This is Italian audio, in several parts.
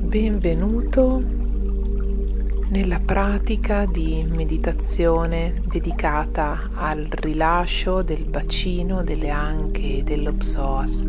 Benvenuto nella pratica di meditazione dedicata al rilascio del bacino, delle anche e dello psoas.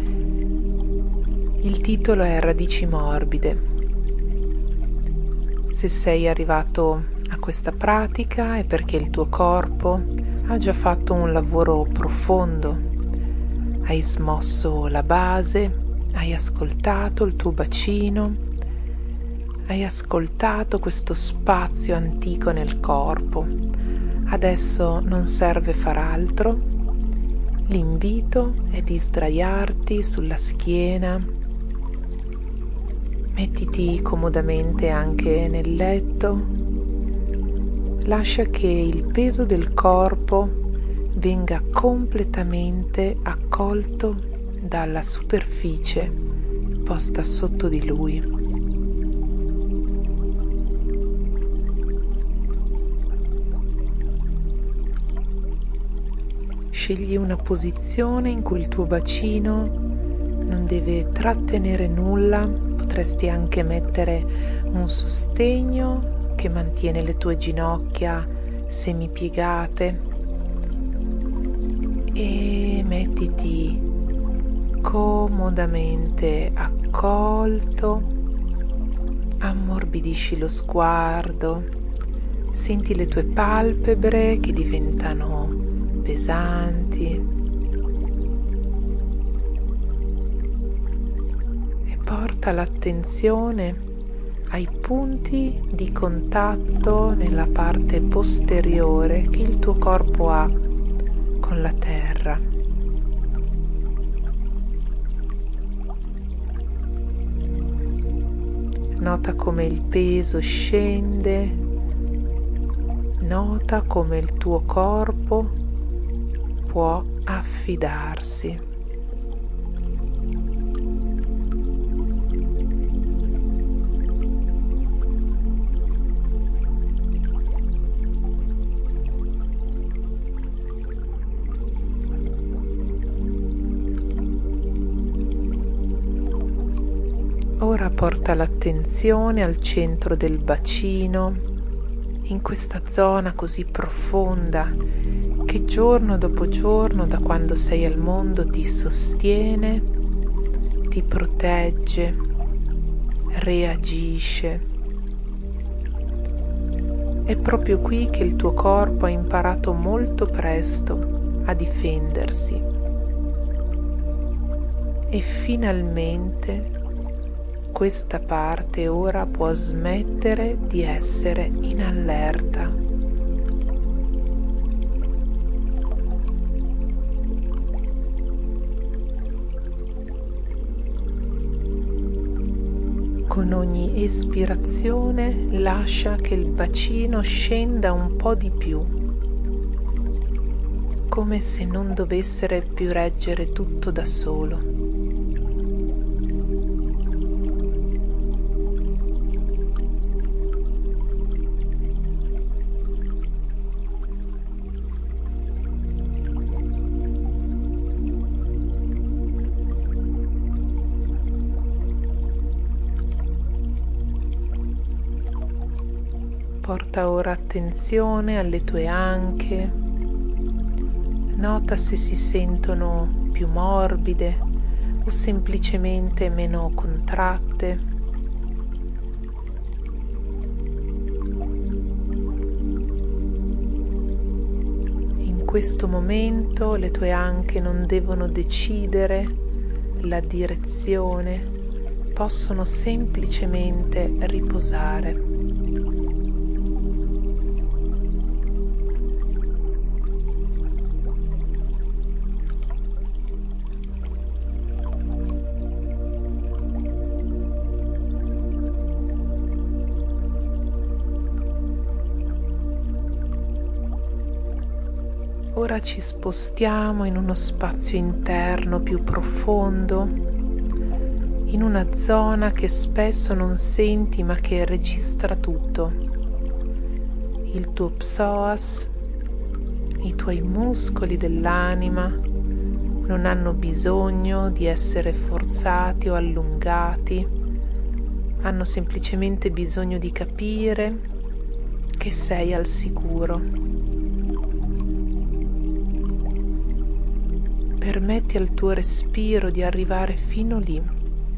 Il titolo è Radici morbide. Se sei arrivato a questa pratica è perché il tuo corpo ha già fatto un lavoro profondo. Hai smosso la base, hai ascoltato il tuo bacino, hai ascoltato questo spazio antico nel corpo. Adesso non serve far altro. L'invito è di sdraiarti sulla schiena. Mettiti comodamente anche nel letto. Lascia che il peso del corpo venga completamente accolto dalla superficie posta sotto di lui. Scegli una posizione in cui il tuo bacino non deve trattenere nulla. Potresti anche mettere un sostegno che mantiene le tue ginocchia semipiegate e mettiti comodamente accolto. Ammorbidisci lo sguardo, senti le tue palpebre che diventano pesanti e porta l'attenzione ai punti di contatto nella parte posteriore che il tuo corpo ha con la terra. Nota come il peso scende, nota come il tuo corpo può affidarsi. Ora porta l'attenzione al centro del bacino, in questa zona così profonda che giorno dopo giorno, da quando sei al mondo, ti sostiene, ti protegge, reagisce. È proprio qui che il tuo corpo ha imparato molto presto a difendersi. E finalmente questa parte ora può smettere di essere in allerta. Con ogni espirazione lascia che il bacino scenda un po' di più, come se non dovesse più reggere tutto da solo. Porta ora attenzione alle tue anche, nota se si sentono più morbide o semplicemente meno contratte. In questo momento le tue anche non devono decidere la direzione, possono semplicemente riposare. Ora ci spostiamo in uno spazio interno più profondo, in una zona che spesso non senti ma che registra tutto. Il tuo psoas, i tuoi muscoli dell'anima non hanno bisogno di essere forzati o allungati, hanno semplicemente bisogno di capire che sei al sicuro. Permetti al tuo respiro di arrivare fino lì.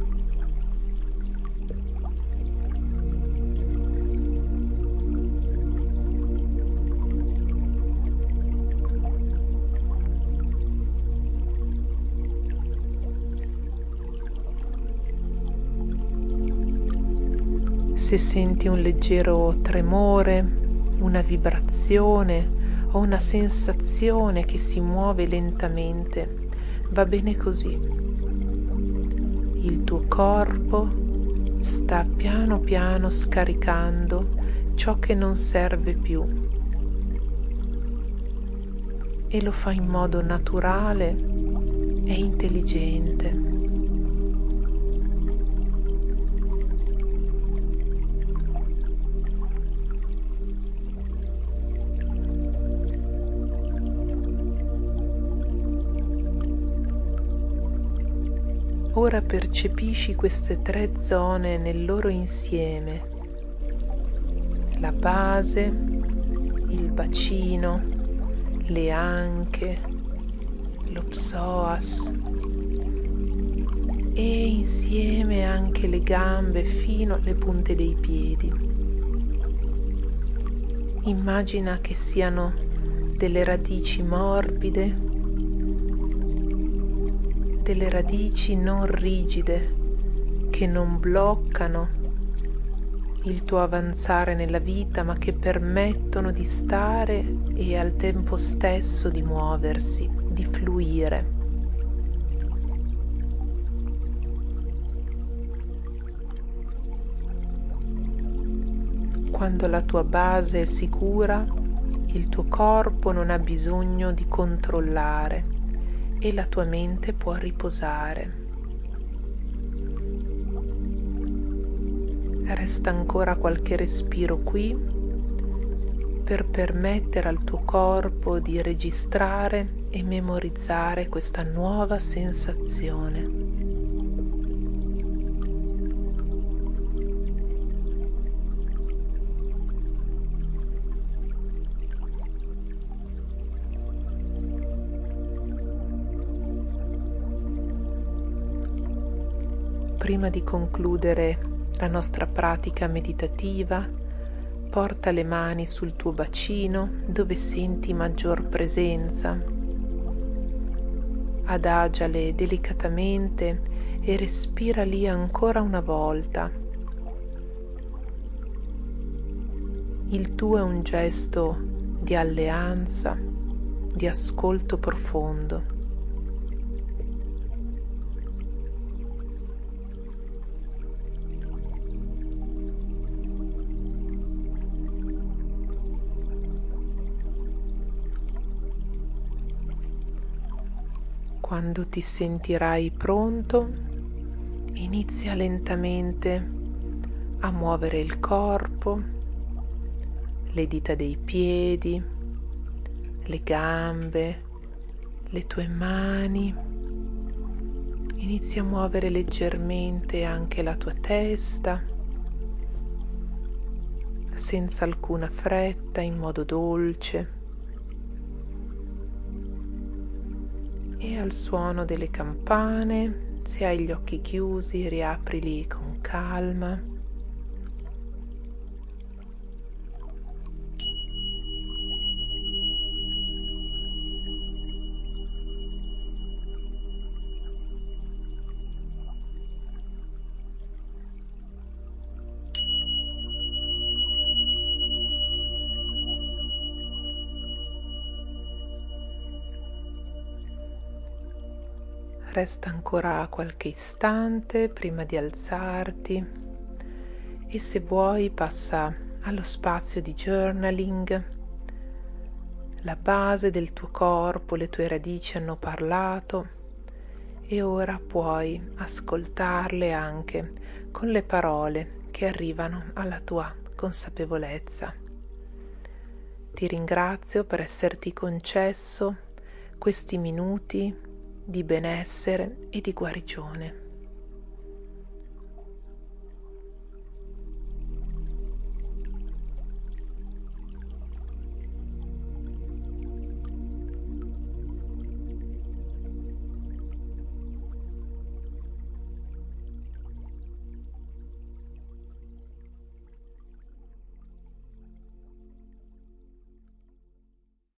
Se senti un leggero tremore, una vibrazione o una sensazione che si muove lentamente, va bene così. Il tuo corpo sta piano piano scaricando ciò che non serve più e lo fa in modo naturale e intelligente. Ora percepisci queste 3 zone nel loro insieme: la base, il bacino, le anche, lo psoas e insieme anche le gambe fino alle punte dei piedi. Immagina che siano delle radici morbide, delle radici non rigide che non bloccano il tuo avanzare nella vita, ma che permettono di stare e al tempo stesso di muoversi, di fluire. Quando la tua base è sicura, il tuo corpo non ha bisogno di controllare e la tua mente può riposare. Resta ancora qualche respiro qui per permettere al tuo corpo di registrare e memorizzare questa nuova sensazione. Prima di concludere la nostra pratica meditativa, porta le mani sul tuo bacino dove senti maggior presenza. Adagiale delicatamente e respira lì ancora una volta. Il tuo è un gesto di alleanza, di ascolto profondo. Quando ti sentirai pronto, inizia lentamente a muovere il corpo, le dita dei piedi, le gambe, le tue mani. Inizia a muovere leggermente anche la tua testa, senza alcuna fretta, in modo dolce. E al suono delle campane, se hai gli occhi chiusi, riaprili con calma. Resta ancora qualche istante prima di alzarti e se vuoi passa allo spazio di journaling. La base del tuo corpo, le tue radici hanno parlato e ora puoi ascoltarle anche con le parole che arrivano alla tua consapevolezza. Ti ringrazio per esserti concesso questi minuti di benessere e di guarigione.